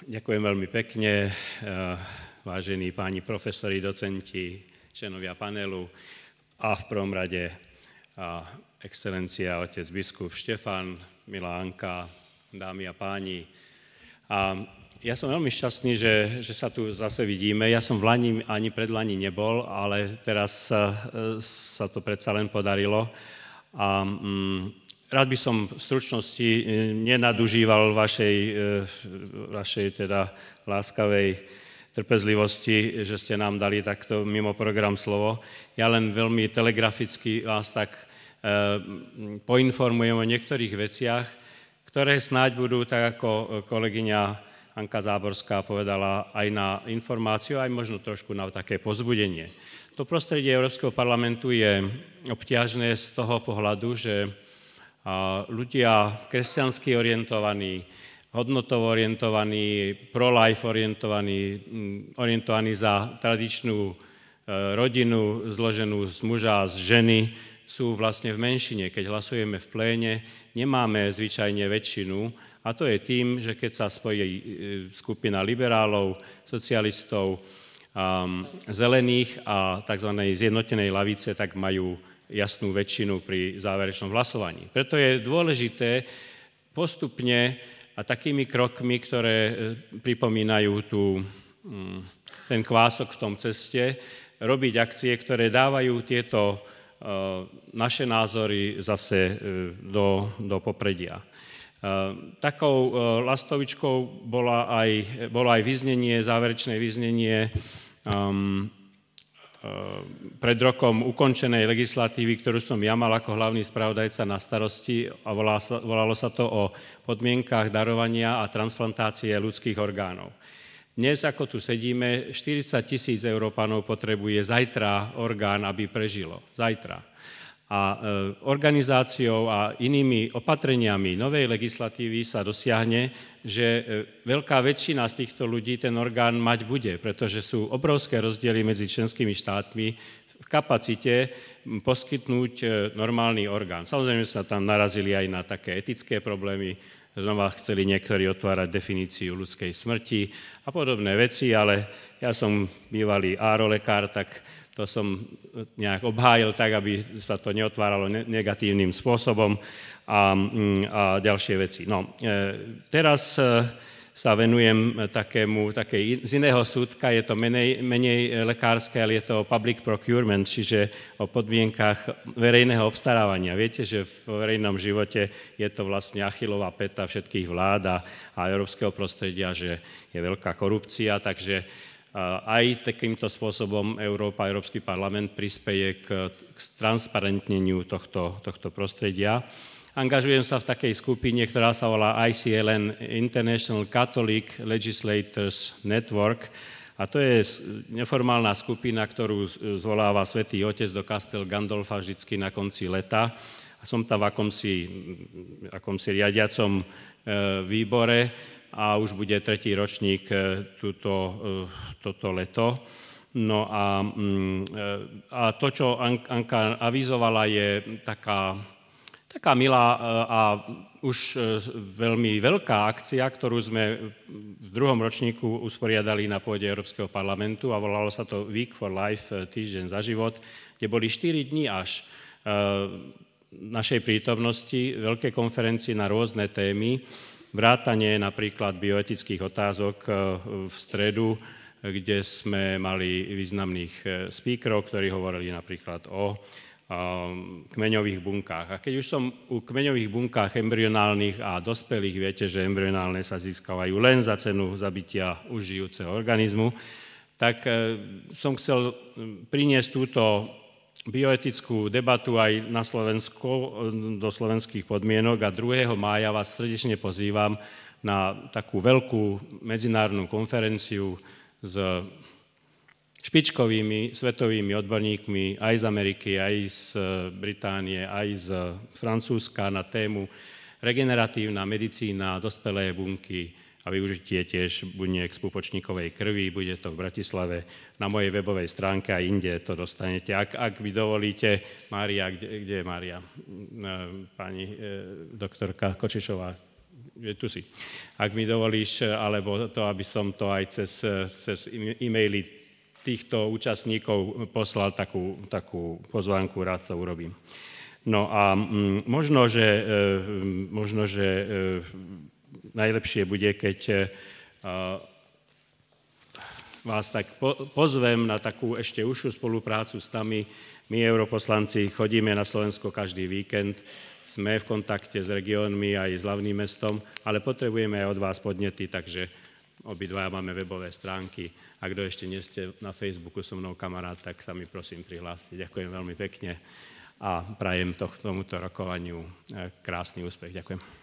Ďakujem veľmi pekne, vážení páni profesori, docenti, členovia panelu a v prvom rade excelencia otec biskup Štefan, milá Anka, dámy a páni. A ja som veľmi šťastný, že sa tu zase vidíme. Ja som v Lani ani predlani nebol, ale teraz sa to predsa len podarilo. A rád by som v stručnosti nenadužíval vašej teda láskavej trpezlivosti, že ste nám dali takto mimo program slovo. Ja len veľmi telegraficky vás tak poinformujem o niektorých veciach, ktoré snáď budú, tak ako kolegyňa Anka Záborská povedala, aj na informáciu, aj možno trošku na také povzbudenie. To prostredie Európskeho parlamentu je obťažné z toho pohľadu, že ľudia kresťansky orientovaní, hodnotovo orientovaní, pro-life orientovaní za tradičnú rodinu zloženú z muža a z ženy, sú vlastne v menšine. Keď hlasujeme v pléne, nemáme zvyčajne väčšinu, a to je tým, že keď sa spojí skupina liberálov, socialistov, zelených a tzv. Zjednotenej lavice, tak majú jasnú väčšinu pri záverečnom hlasovaní. Preto je dôležité postupne a takými krokmi, ktoré pripomínajú ten kvások v tom ceste, robiť akcie, ktoré dávajú tieto naše názory zase do popredia. Takou lastovičkou bolo aj vyznenie, záverečné vyznenie pred rokom ukončenej legislatívy, ktorú som ja mal ako hlavný spravodajca na starosti, a volalo sa to o podmienkach darovania a transplantácie ľudských orgánov. Dnes, ako tu sedíme, 40 000 Európanov potrebuje zajtra orgán, aby prežilo. Zajtra. A organizáciou a inými opatreniami novej legislatívy sa dosiahne, že veľká väčšina z týchto ľudí ten orgán mať bude, pretože sú obrovské rozdiely medzi členskými štátmi v kapacite poskytnúť normálny orgán. Samozrejme sa tam narazili aj na také etické problémy, znova chceli niektorí otvárať definíciu ľudskej smrti a podobné veci, ale ja som bývalý lekár, tak to som nejak obhájil tak, aby sa to neotváralo negatívnym spôsobom a ďalšie veci. No, teraz sa venujem z iného súdka, je to menej lekárske, ale je to public procurement, čiže o podmienkach verejného obstarávania. Viete, že v verejnom živote je to vlastne Achillová päta všetkých vlád a európskeho prostredia, že je veľká korupcia, takže aj takýmto spôsobom Európsky parlament prispeje k transparentneniu tohto prostredia. Angažujem sa v takej skupine, ktorá sa volá ICLN, International Catholic Legislators Network, a to je neformálna skupina, ktorú zvoláva Svätý Otec do Castel Gandolfa vždycky na konci leta. A som tam v akomsi riadiacom výbore, a už bude 3. ročník toto leto. No a to, čo Anka avizovala, je taká milá a už veľmi veľká akcia, ktorú sme v 2. ročníku usporiadali na pôde Európskeho parlamentu, a volalo sa to Week for Life, týždeň za život, kde boli 4 dni až našej prítomnosti, veľké konferencie na rôzne témy, vrátane napríklad bioetických otázok v stredu, kde sme mali významných speakerov, ktorí hovorili napríklad o kmeňových bunkách. A keď už som u kmeňových bunkách embryonálnych a dospelých, viete, že embryonálne sa získavajú len za cenu zabitia už žijúceho organizmu, tak som chcel priniesť túto bioetickú debatu aj na Slovensku, do slovenských podmienok, a 2. mája vás srdečne pozývam na takú veľkú medzinárodnú konferenciu s špičkovými svetovými odborníkmi aj z Ameriky, aj z Británie, aj z Francúzska na tému regeneratívna medicína, dospelé bunky a využitie tiež buniek z pupočníkovej krvi. Bude to v Bratislave na mojej webovej stránke a inde to dostanete. Ak vy dovolíte, Mária, kde je Mária? Pani doktorka Kočišová, tu si, ak mi dovolíš, alebo to, aby som to aj cez e-maily týchto účastníkov poslal takú pozvánku, rád to urobím. No a možno, že najlepšie bude, keď vás tak pozvem na takú ešte užšiu spoluprácu s nami. My, europoslanci, chodíme na Slovensko každý víkend, sme v kontakte s regiónmi aj s hlavným mestom, ale potrebujeme aj od vás podnety, takže obidva máme webové stránky. A kto ešte nie ste na Facebooku so mnou kamarát, tak sa mi prosím prihlásiť. Ďakujem veľmi pekne a prajem tomuto rokovaniu krásny úspech. Ďakujem.